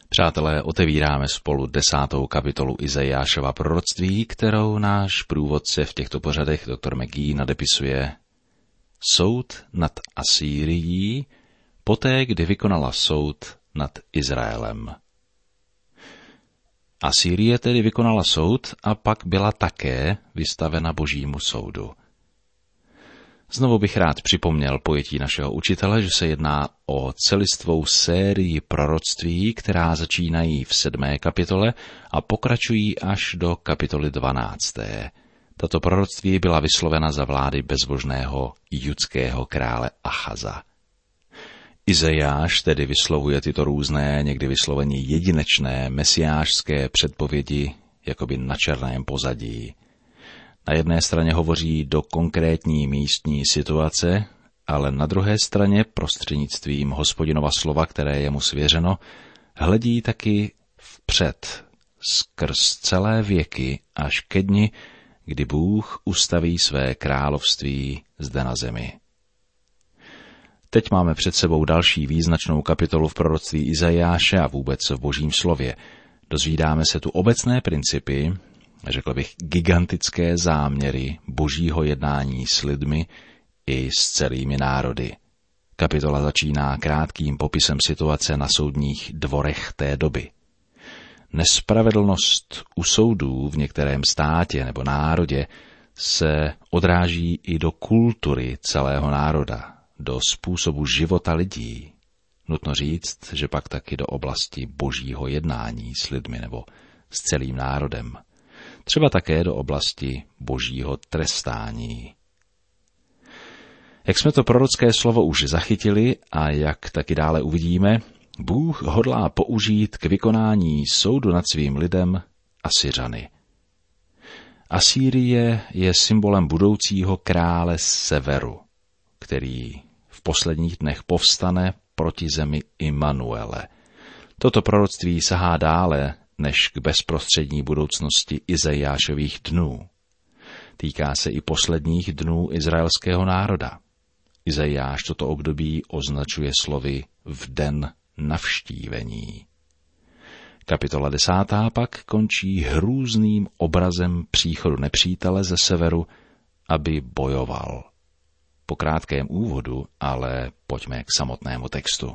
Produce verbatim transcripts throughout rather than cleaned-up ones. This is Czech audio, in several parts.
Přátelé, otevíráme spolu desátou kapitolu Izajášova proroctví, kterou náš průvodce v těchto pořadech doktor McGee nadepisuje Soud nad Asýrií, poté, kdy vykonala soud nad Izraelem. Asýrie tedy vykonala soud a pak byla také vystavena božímu soudu. Znovu bych rád připomněl pojetí našeho učitele, že se jedná o celistvou sérii proroctví, která začínají v sedmé kapitole a pokračují až do kapitoly dvanácté. Tato proroctví byla vyslovena za vlády bezbožného judského krále Achaza. Izajáš tedy vyslovuje tyto různé, někdy vysloveně jedinečné mesiášské předpovědi jakoby na černém pozadí. Na jedné straně hovoří do konkrétní místní situace, ale na druhé straně prostřednictvím Hospodinova slova, které je mu svěřeno, hledí taky vpřed, skrz celé věky až ke dni, kdy Bůh ustaví své království zde na zemi. Teď máme před sebou další význačnou kapitolu v proroctví Izajáše a vůbec v Božím slově. Dozvídáme se tu obecné principy, řekl bych gigantické záměry Božího jednání s lidmi i s celými národy. Kapitola začíná krátkým popisem situace na soudních dvorech té doby. Nespravedlnost u soudů v některém státě nebo národě se odráží i do kultury celého národa, do způsobu života lidí. Nutno říct, že pak taky do oblasti Božího jednání s lidmi nebo s celým národem. Třeba také do oblasti Božího trestání. Jak jsme to prorocké slovo už zachytili a jak taky dále uvidíme, Bůh hodlá použít k vykonání soudu nad svým lidem Asyřany. Asýrie je symbolem budoucího krále z severu, který v posledních dnech povstane proti zemi Immanuele. Toto proroctví sahá dále než k bezprostřední budoucnosti Izajášových dnů. Týká se i posledních dnů izraelského národa. Izajáš toto období označuje slovy v den navštívení. Kapitola desátá pak končí hrůzným obrazem příchodu nepřítele ze severu, aby bojoval. Po krátkém úvodu ale pojďme k samotnému textu.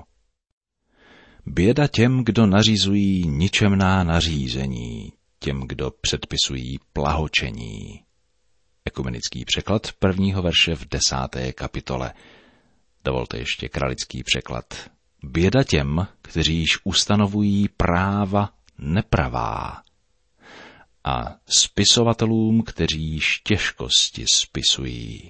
Běda těm, kdo nařizují ničemná nařízení, těm, kdo předpisují plahočení. Ekumenický překlad prvního verše v desáté kapitole. Dovolte ještě kralický překlad. Běda těm, kteří již ustanovují práva nepravá a spisovatelům, kteří již těžkosti spisují.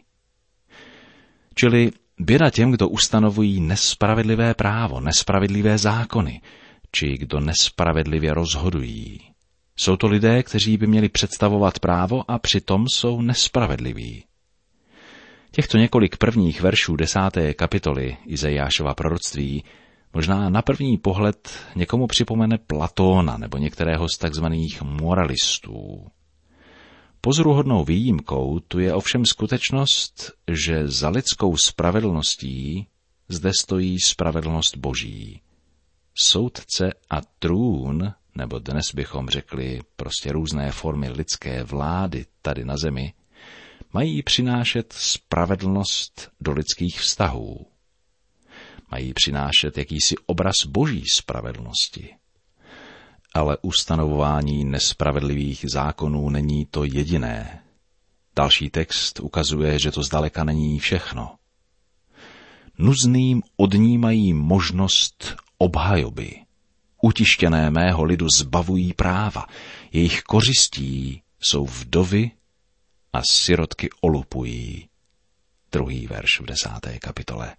Čili běda těm, kdo ustanovují nespravedlivé právo, nespravedlivé zákony, či kdo nespravedlivě rozhodují. Jsou to lidé, kteří by měli představovat právo a přitom jsou nespravedliví. Těchto několik prvních veršů desáté kapitoly Izajášova proroctví možná na první pohled někomu připomene Platóna nebo některého z takzvaných moralistů. Pozoruhodnou výjimkou tu je ovšem skutečnost, že za lidskou spravedlností zde stojí spravedlnost Boží. Soudce a trůn, nebo dnes bychom řekli prostě různé formy lidské vlády tady na zemi, mají přinášet spravedlnost do lidských vztahů. Mají přinášet jakýsi obraz Boží spravedlnosti. Ale ustanovování nespravedlivých zákonů není to jediné. Další text ukazuje, že to zdaleka není všechno. Nuzným odnímají možnost obhajoby. Utištěné mého lidu zbavují práva. Jejich kořistí jsou vdovy a sirotky olupují. Druhý verš v desáté kapitole.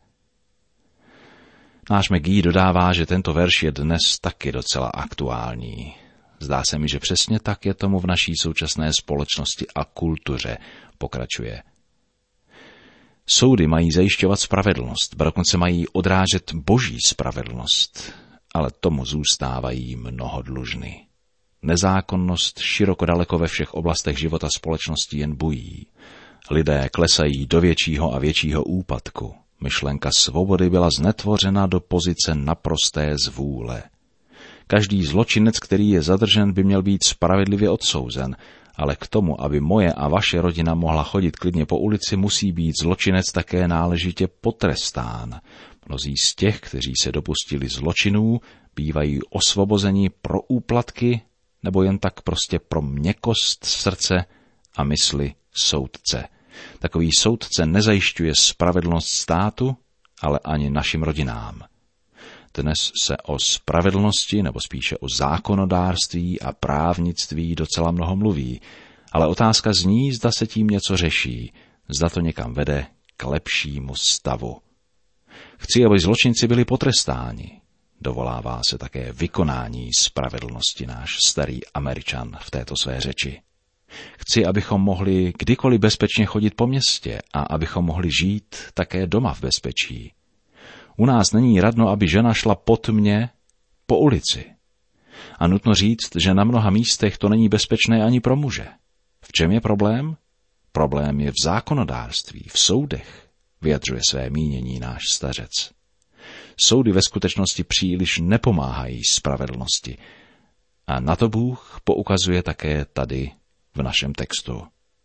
Náš McGee dodává, že tento verš je dnes taky docela aktuální. Zdá se mi, že přesně tak je tomu v naší současné společnosti a kultuře, pokračuje. Soudy mají zajišťovat spravedlnost, ba dokonce mají odrážet Boží spravedlnost, ale tomu zůstávají mnoho dlužny. Nezákonnost široko daleko ve všech oblastech života společnosti jen bují. Lidé klesají do většího a většího úpadku. Myšlenka svobody byla znetvořena do pozice naprosté zvůle. Každý zločinec, který je zadržen, by měl být spravedlivě odsouzen, ale k tomu, aby moje a vaše rodina mohla chodit klidně po ulici, musí být zločinec také náležitě potrestán. Mnozí z těch, kteří se dopustili zločinů, bývají osvobozeni pro úplatky nebo jen tak prostě pro měkkost srdce a mysli soudce. Takový soudce nezajišťuje spravedlnost státu, ale ani našim rodinám. Dnes se o spravedlnosti, nebo spíše o zákonodárství a právnictví docela mnoho mluví, ale otázka zní, zda se tím něco řeší, zda to někam vede k lepšímu stavu. Chci, aby zločinci byli potrestáni. Dovolává se také vykonání spravedlnosti náš starý Američan v této své řeči. Chci, abychom mohli kdykoliv bezpečně chodit po městě a abychom mohli žít také doma v bezpečí. U nás není radno, aby žena šla pod mě po ulici. A nutno říct, že na mnoha místech to není bezpečné ani pro muže. V čem je problém? Problém je v zákonodárství, v soudech, vyjadřuje své mínění náš stařec. Soudy ve skutečnosti příliš nepomáhají spravedlnosti. A na to Bůh poukazuje také tady v našem textu.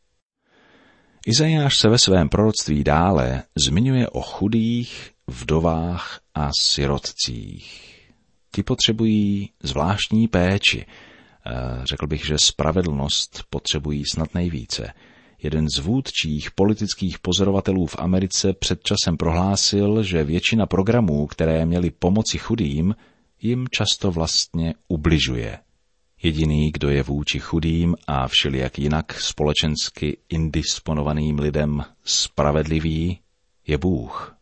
Izajáš se ve svém proroctví dále zmiňuje o chudých, vdovách a sirotcích. Ti potřebují zvláštní péči. Řekl bych, že spravedlnost potřebují snad nejvíce. Jeden z vůdčích politických pozorovatelů v Americe před časem prohlásil, že většina programů, které měly pomoci chudým, jim často vlastně ubližuje. Jediný, kdo je vůči chudým a všelijak jinak společensky indisponovaným lidem spravedlivý, je Bůh.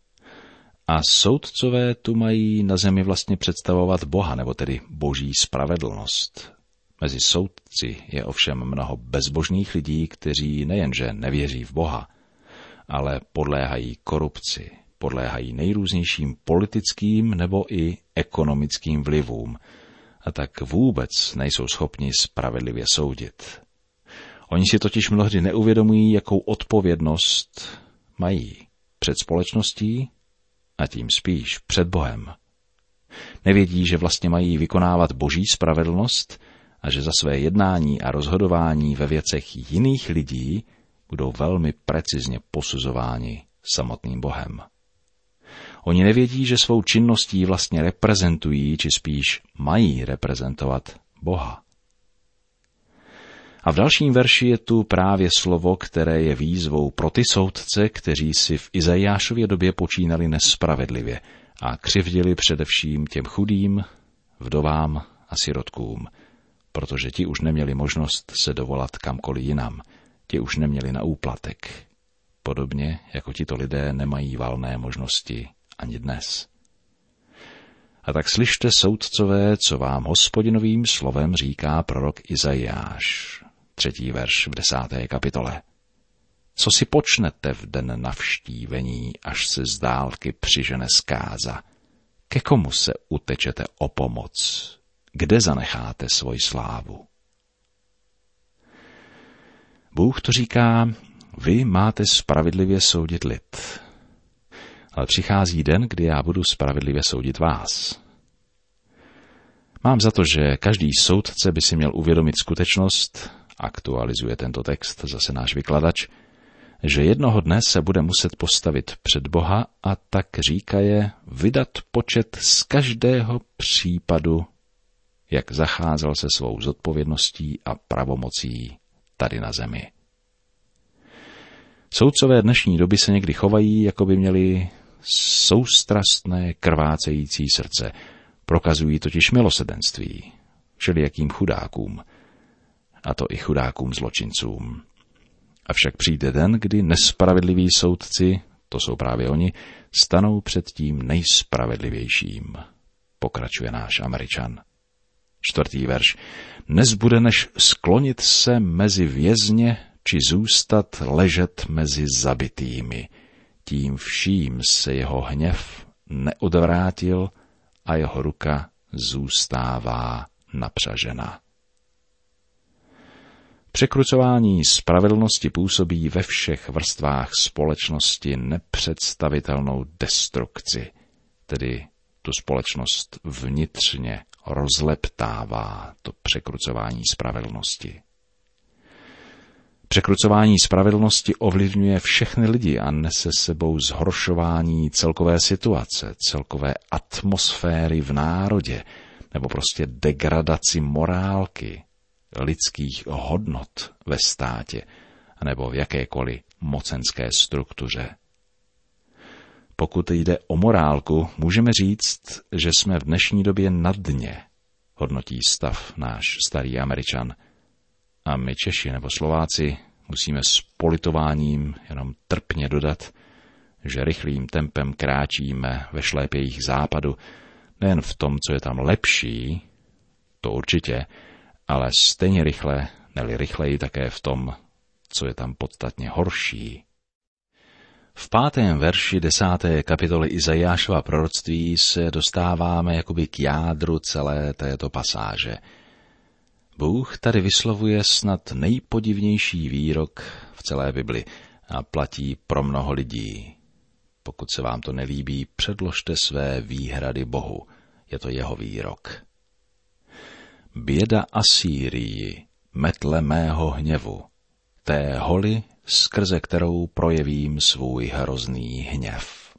A soudcové tu mají na zemi vlastně představovat Boha, nebo tedy boží spravedlnost. Mezi soudci je ovšem mnoho bezbožných lidí, kteří nejenže nevěří v Boha, ale podléhají korupci, podléhají nejrůznějším politickým nebo i ekonomickým vlivům, a tak vůbec nejsou schopni spravedlivě soudit. Oni si totiž mnohdy neuvědomují, jakou odpovědnost mají před společností a tím spíš před Bohem. Nevědí, že vlastně mají vykonávat boží spravedlnost a že za své jednání a rozhodování ve věcech jiných lidí budou velmi precizně posuzováni samotným Bohem. Oni nevědí, že svou činností vlastně reprezentují, či spíš mají reprezentovat Boha. A v dalším verši je tu právě slovo, které je výzvou pro ty soudce, kteří si v Izajášově době počínali nespravedlivě a křivdili především těm chudým, vdovám a sirotkům, protože ti už neměli možnost se dovolat kamkoliv jinam, ti už neměli na úplatek. Podobně jako tito lidé nemají valné možnosti ani dnes. A tak slyšte, soudcové, co vám Hospodinovým slovem říká prorok Izajáš. Třetí verš v desáté kapitole. Co si počnete v den navštívení, až se z dálky přižene zkáza? Ke komu se utečete o pomoc? Kde zanecháte svoji slávu? Bůh to říká, vy máte spravedlivě soudit lid. Ale přichází den, kdy já budu spravedlivě soudit vás. Mám za to, že každý soudce by si měl uvědomit skutečnost, aktualizuje tento text zase náš vykladač, že jednoho dne se bude muset postavit před Boha a tak říkaje vydat počet z každého případu, jak zacházel se svou zodpovědností a pravomocí tady na zemi. Soudcové dnešní doby se někdy chovají, jako by měli soustrastné krvácející srdce. Prokazují totiž milosrdenství všelijakým chudákům, a to i chudákům zločincům. Avšak přijde den, kdy nespravedliví soudci, to jsou právě oni, stanou před tím nejspravedlivějším, pokračuje náš Američan. Čtvrtý verš. Nezbude než sklonit se mezi vězně, či zůstat ležet mezi zabitými. Tím vším se jeho hněv neodvrátil a jeho ruka zůstává napřažena. Překrucování spravedlnosti působí ve všech vrstvách společnosti nepředstavitelnou destrukci, tedy tu společnost vnitřně rozleptává to překrucování spravedlnosti. Překrucování spravedlnosti ovlivňuje všechny lidi a nese sebou zhoršování celkové situace, celkové atmosféry v národě, nebo prostě degradaci morálky, lidských hodnot ve státě, nebo v jakékoliv mocenské struktuře. Pokud jde o morálku, můžeme říct, že jsme v dnešní době na dně, hodnotí stav náš starý Američan. A my Češi nebo Slováci musíme s politováním jenom trpně dodat, že rychlým tempem kráčíme ve šlépějích západu, nejen v tom, co je tam lepší, to určitě, ale stejně rychle, neli rychleji také v tom, co je tam podstatně horší. V pátém verši desáté kapitoly Izajášova proroctví se dostáváme jakoby k jádru celé této pasáže. Bůh tady vyslovuje snad nejpodivnější výrok v celé Bibli a platí pro mnoho lidí. Pokud se vám to nelíbí, předložte své výhrady Bohu. Je to jeho výrok. Běda Asýrii, metle mého hněvu, té holi, skrze kterou projevím svůj hrozný hněv.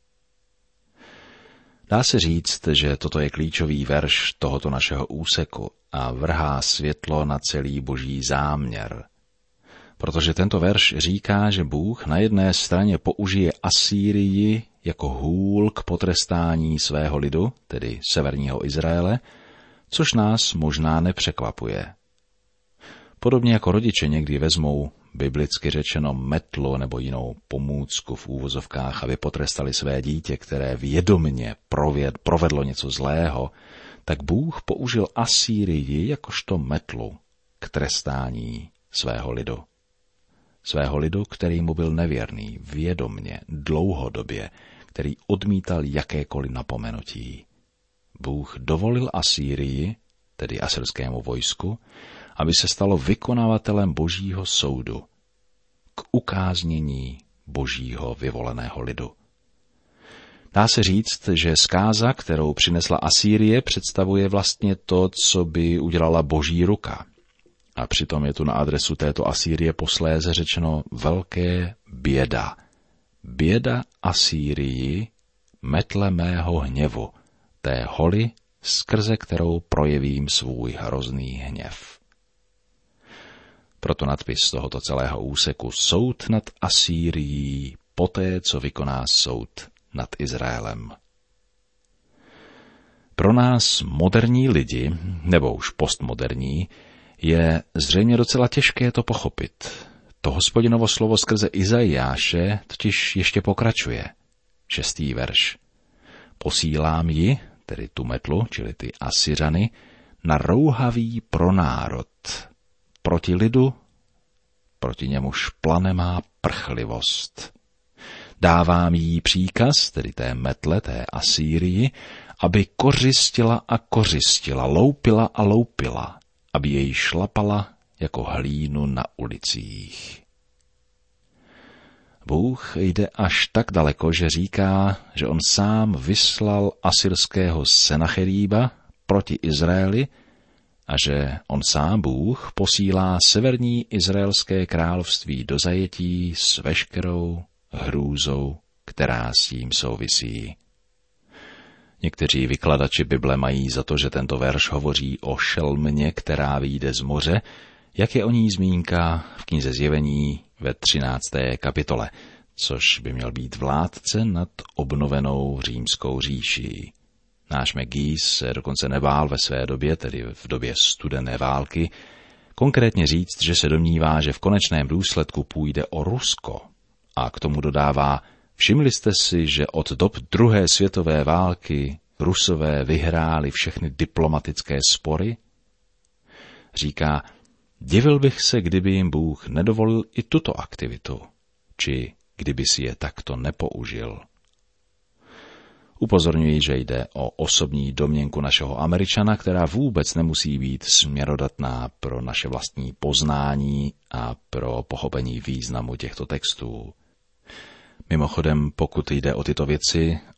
Dá se říct, že toto je klíčový verš tohoto našeho úseku a vrhá světlo na celý boží záměr. Protože tento verš říká, že Bůh na jedné straně použije Asýrii jako hůl k potrestání svého lidu, tedy severního Izraele, což nás možná nepřekvapuje. Podobně jako rodiče někdy vezmou, biblicky řečeno, metlu nebo jinou pomůcku v úvozovkách, aby potrestali své dítě, které vědomně prověd, provedlo něco zlého, tak Bůh použil Asýrii jakožto metlu k trestání svého lidu. Svého lidu, který mu byl nevěrný, vědomně, dlouhodobě, který odmítal jakékoliv napomenutí. Bůh dovolil Asýrii, tedy asyrskému vojsku, aby se stalo vykonavatelem božího soudu k ukáznění božího vyvoleného lidu. Dá se říct, že zkáza, kterou přinesla Asýrie, představuje vlastně to, co by udělala boží ruka. A přitom je tu na adresu této Asýrie posléze řečeno velké běda. Běda Asýrii, metle mého hněvu, té holi, skrze kterou projevím svůj hrozný hněv. Proto nadpis tohoto celého úseku soud nad Asýrií poté, co vykoná soud nad Izraelem. Pro nás moderní lidi, nebo už postmoderní, je zřejmě docela těžké to pochopit. To Hospodinovo slovo skrze Izajáše totiž ještě pokračuje. Šestý verš. Posílám ji, tedy tu metlu, čili ty Asyřany, na rouhavý pronárod, proti lidu, proti němuž plane má prchlivost. Dávám jí příkaz, tedy té metle, té Asýrii, aby kořistila a kořistila, loupila a loupila, aby jej šlapala jako hlínu na ulicích. Bůh jde až tak daleko, že říká, že on sám vyslal asyrského Senacheríba proti Izraeli a že on sám Bůh posílá severní izraelské království do zajetí s veškerou hrůzou, která s tím souvisí. Někteří vykladači Bible mají za to, že tento verš hovoří o šelmě, která vyjde z moře, jak je o ní zmínka v knize Zjevení ve třinácté kapitole, což by měl být vládce nad obnovenou římskou říší. Náš McGee se dokonce nebál ve své době, tedy v době studené války, konkrétně říct, že se domnívá, že v konečném důsledku půjde o Rusko. A k tomu dodává, všimli jste si, že od dob druhé světové války Rusové vyhráli všechny diplomatické spory? Říká, divil bych se, kdyby jim Bůh nedovolil i tuto aktivitu, či kdyby si je takto nepoužil. Upozorňuji, že jde o osobní domněnku našeho Američana, která vůbec nemusí být směrodatná pro naše vlastní poznání a pro pochopení významu těchto textů. Mimochodem, pokud jde o tyto věci,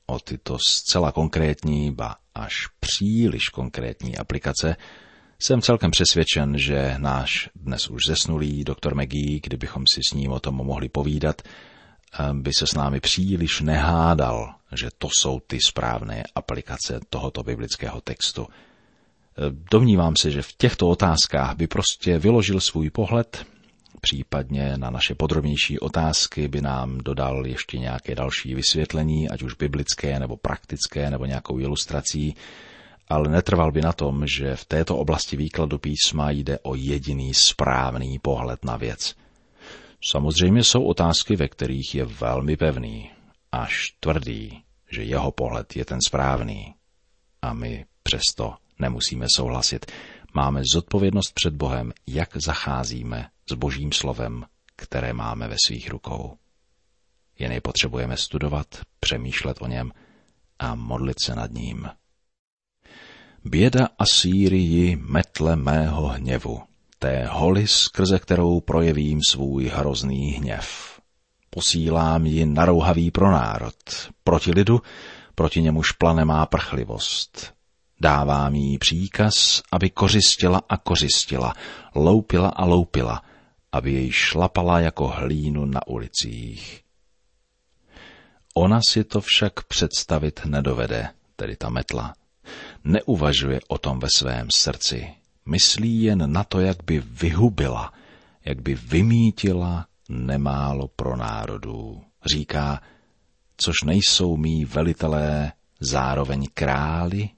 o tyto zcela konkrétní, ba až příliš konkrétní aplikace, jsem celkem přesvědčen, že náš dnes už zesnulý doktor McGee, kdybychom si s ním o tom mohli povídat, by se s námi příliš nehádal, že to jsou ty správné aplikace tohoto biblického textu. Domnívám se, že v těchto otázkách by prostě vyložil svůj pohled, případně na naše podrobnější otázky by nám dodal ještě nějaké další vysvětlení, ať už biblické nebo praktické nebo nějakou ilustrací, ale netrval by na tom, že v této oblasti výkladu písma jde o jediný správný pohled na věc. Samozřejmě jsou otázky, ve kterých je velmi pevný, až tvrdý, že jeho pohled je ten správný. A my přesto nemusíme souhlasit. Máme zodpovědnost před Bohem, jak zacházíme s Božím slovem, které máme ve svých rukou. Jen je potřebujeme studovat, přemýšlet o něm a modlit se nad ním. Běda Asýrii metle mého hněvu, té holy, skrze kterou projevím svůj hrozný hněv. Posílám ji narouhavý pro národ, proti lidu, proti němuž plane má prchlivost. Dávám jí příkaz, aby kořistila a kořistila, loupila a loupila, aby jej šlapala jako hlínu na ulicích. Ona si to však představit nedovede, tedy ta metla. Neuvažuje o tom ve svém srdci. Myslí jen na to, jak by vyhubila, jak by vymítila nemálo pro národů. Říká, což nejsou mí velitelé zároveň králi?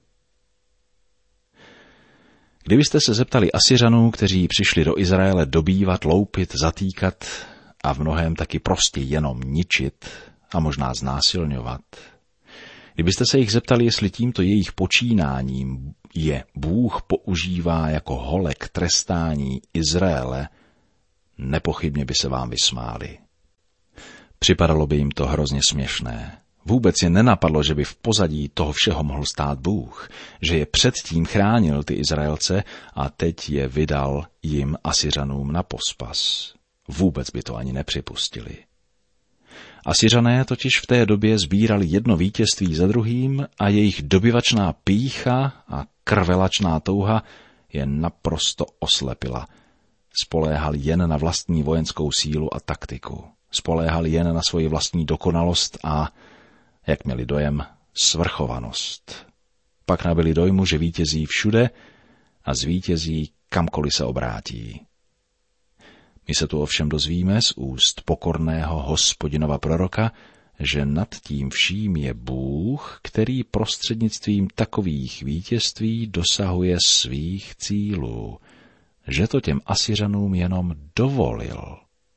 Kdybyste se zeptali Asyřanů, kteří přišli do Izraele dobývat, loupit, zatýkat a v mnohém taky prostě jenom ničit a možná znásilňovat, kdybyste se jich zeptali, jestli tímto jejich počínáním je Bůh používá jako hole k trestání Izraele, nepochybně by se vám vysmáli. Připadalo by jim to hrozně směšné. Vůbec je nenapadlo, že by v pozadí toho všeho mohl stát Bůh, že je předtím chránil ty Izraelce a teď je vydal jim Asyřanům na pospas. Vůbec by to ani nepřipustili. Asyřané totiž v té době sbírali jedno vítězství za druhým a jejich dobyvačná pýcha a krvelačná touha je naprosto oslepila. Spoléhal jen na vlastní vojenskou sílu a taktiku. Spoléhal jen na svoji vlastní dokonalost a, jak měli dojem, svrchovanost. Pak nabyli dojmu, že vítězí všude a zvítězí kamkoliv se obrátí. My se tu ovšem dozvíme z úst pokorného Hospodinova proroka, že nad tím vším je Bůh, který prostřednictvím takových vítězství dosahuje svých cílů, že to těm Asyřanům jenom dovolil.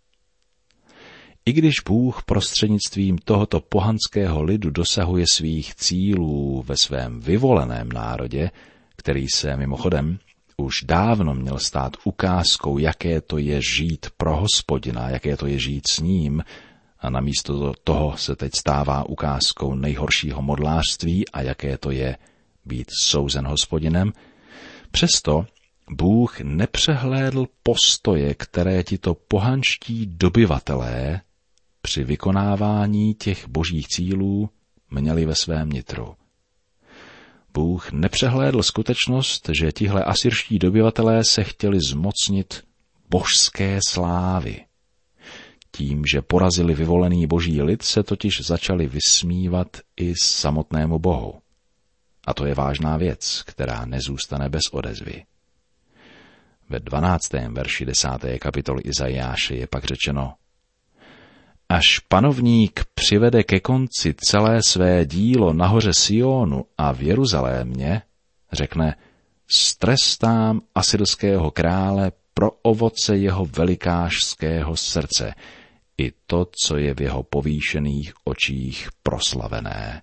I když Bůh prostřednictvím tohoto pohanského lidu dosahuje svých cílů ve svém vyvoleném národě, který se mimochodem už dávno měl stát ukázkou, jaké to je žít pro Hospodina, jaké to je žít s ním, a namísto toho se teď stává ukázkou nejhoršího modlářství a jaké to je být souzen Hospodinem, přesto Bůh nepřehlédl postoje, které tito pohanští dobyvatelé při vykonávání těch božích cílů měli ve svém nitru. Bůh nepřehlédl skutečnost, že tihle asyrští dobyvatelé se chtěli zmocnit božské slávy. Tím, že porazili vyvolený boží lid, se totiž začali vysmívat i samotnému Bohu. A to je vážná věc, která nezůstane bez odezvy. Ve dvanáctém verši desáté kapitoly Izajáše je pak řečeno: Až panovník přivede ke konci celé své dílo na hoře Sionu a v Jeruzalémě, řekne, strestám asyrského krále pro ovoce jeho velikášského srdce, i to, co je v jeho povýšených očích proslavené.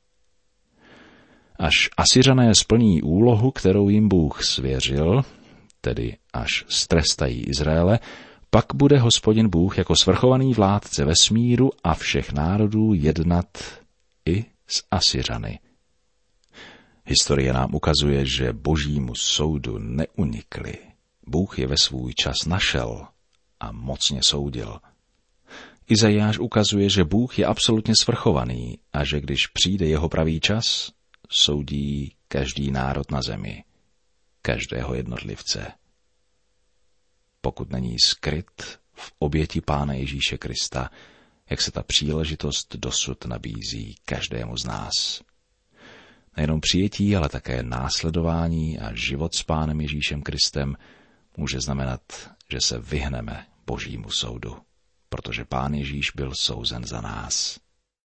Až Asyřané splní úlohu, kterou jim Bůh svěřil, tedy až strestají Izraele, pak bude Hospodin Bůh jako svrchovaný vládce vesmíru a všech národů jednat i s Asyřany. Historie nám ukazuje, že božímu soudu neunikli. Bůh je ve svůj čas našel a mocně soudil. Izajáš ukazuje, že Bůh je absolutně svrchovaný a že když přijde jeho pravý čas, soudí každý národ na zemi, každého jednotlivce. Pokud není skryt v oběti Pána Ježíše Krista, jak se ta příležitost dosud nabízí každému z nás. Nejenom přijetí, ale také následování a život s Pánem Ježíšem Kristem může znamenat, že se vyhneme Božímu soudu, protože Pán Ježíš byl souzen za nás.